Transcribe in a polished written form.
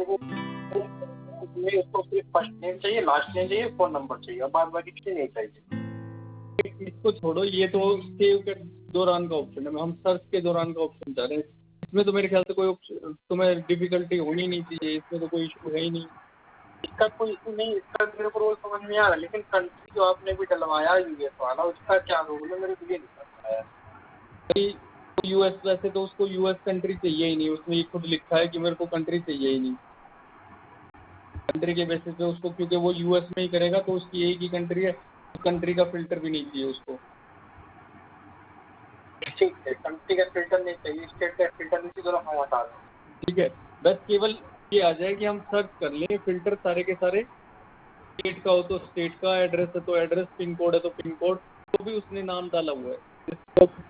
वो उसमें उसको सिर्फ फर्स्ट नेम चाहिए, लास्ट नेम चाहिए, फ़ोन नंबर चाहिए और बाद बाकी कुछ नहीं चाहिए। इसको छोड़ो, ये तो सेव के दौरान का ऑप्शन है, हम सर्च के दौरान का ऑप्शन चाह रहे हैं। इसमें तो मेरे ख्याल से कोई तुम्हें डिफिकल्टी होनी नहीं चाहिए, इसमें तो कोई इशू है ही नहीं। इसका कोई इशू नहीं, इसका मेरे को रोल समझ में आ रहा है, लेकिन कंट्री जो आपने भी डलवाया यूएस वाला, उसका क्या रोल है मेरे को ये नहीं समझ आया। भाई यूएस, वैसे तो उसको यूएस कंट्री चाहिए ही नहीं, उसमें ये खुद लिखा है कि मेरे को कंट्री चाहिए ही नहीं कंट्री के बेसिस पे उसको, क्योंकि वो यूएस में ही करेगा तो उसकी एक ही कंट्री है, कंट्री का फिल्टर भी नहीं चाहिए उसको। ठीक है, कंट्री का फिल्टर नहीं चाहिए, स्टेट का फिल्टर नहीं चाहिए, चलो हम हटा दें। ठीक है, बस केवल ये आ जाए कि हम सर्च कर लें, फिल्टर सारे के सारे, स्टेट का हो तो स्टेट का, एड्रेस है तो एड्रेस, पिन कोड है तो पिन कोड, तो भी उसने नाम डाला हुआ है।